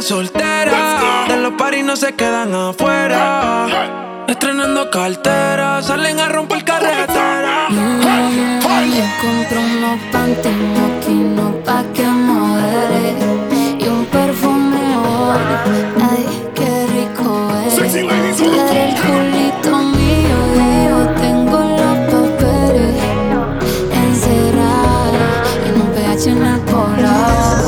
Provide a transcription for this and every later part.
soltera. De los parties no se quedan afuera. Estrenando cartera, salen a romper carretera. Yo compro unos panties moquinos pa' que modere y un perfume ay, qué rico es. El culito mío y yo tengo los papeles encerrados en un PH en el polar.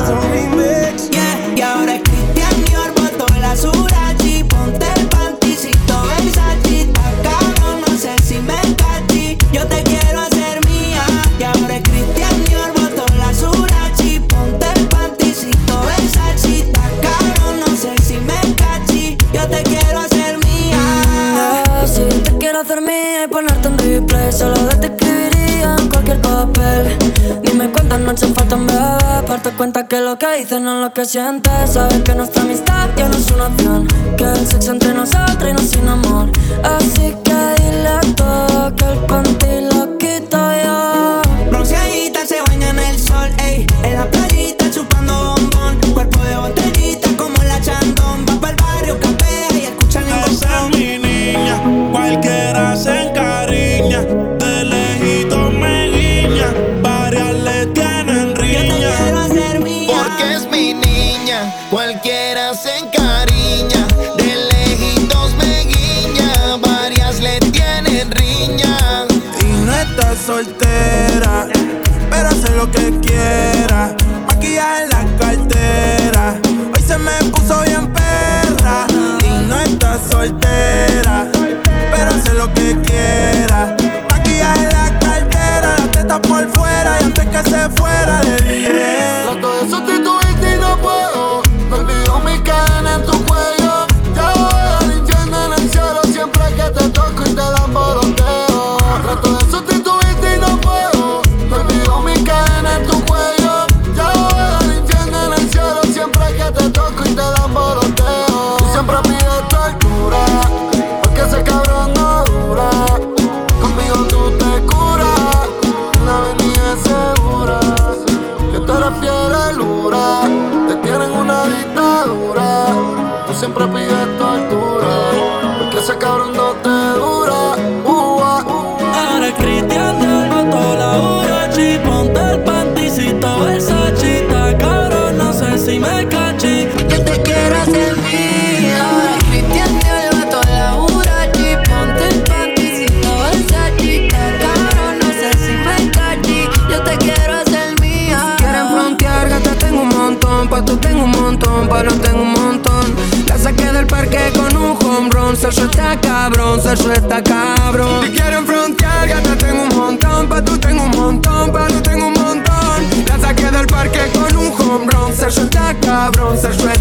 Y ahora es Christian Dior, botó la Surachi. Ponte el panticito Versace, está cabrón, no sé si me cachí. Yo te quiero hacer mía. Y ahora es Christian Dior, botó la Surachi. Ponte el panticito Versace, está cabrón, no sé si me cachí. Yo te quiero hacer mía. Si te quiero hacer mía y ponerte en replay, solo de te escribiría en cualquier papel. Dime cuántas noches faltan, bebé, parte cuenta que lo que dices no es lo que sientes. Sabes que nuestra amistad ya no es una opción, que el sexo entre nosotros y no sin amor. Así que dile a todo que el panty lo quito yo. Bronceadita se baña en el sol, ey. En la playita chupando bombón. Cuerpo de botellita como la Chandon. Va pa'l barrio, capea y escuchan el Esa botón. es mi niña, cualquiera se encariña. De lejito me guiña, varias le tienen Yo te riña. quiero hacer mía. Porque es mi niña, cualquiera se encariña. De lejitos me guiña, varias le tienen riña. Y no está soltera, pero hace lo que quiera. Maquillaje en la cartera, hoy se me puso bien perra. Y no está soltera, pero hace lo que quiera. Maquillaje en la cartera, la teta por fuera. Y antes que se fuera le dije: Trato de sustituirte y no puedo. Me olvido mi cadena en tu cuello. Ya voy al infierno en el cielo siempre que te toco y te dan boloteo. Trato de sustituirte y no puedo. Me olvido mi cadena en tu cuello. Ya voy al infierno en el cielo siempre que te toco y te dan boloteo. Tú siempre pides tu altura, porque ese cabrón no dura. Conmigo tú te curas, una avenida segura. Que tú eres fiel lura, te tienen una dictadura. Tú siempre pides tu altura, porque ese cabrón no te dura. ahora es Christian Dior, botó la Urachi. Ponte el panticito Versace, está cabrón, no sé si me cachí. Yo te quiero hacer mía. Ahora Christian Dior botó la Urachi. Ponte el panticito Versace, está cabrón, no sé si me cachí. Yo te quiero hacer mía. Quieren frontear, gata tengo un montón. Pa' tú tengo un montón, pa' no tengo un montón. La saqué del parque con un home run. Sergio está cabrón, Sergio está cabrón. Y quieren frontear, gata tengo un montón. Pa' tú tengo un montón, pa' no tengo un montón. La saqué del parque con un home run. Sergio está cabrón, Sergio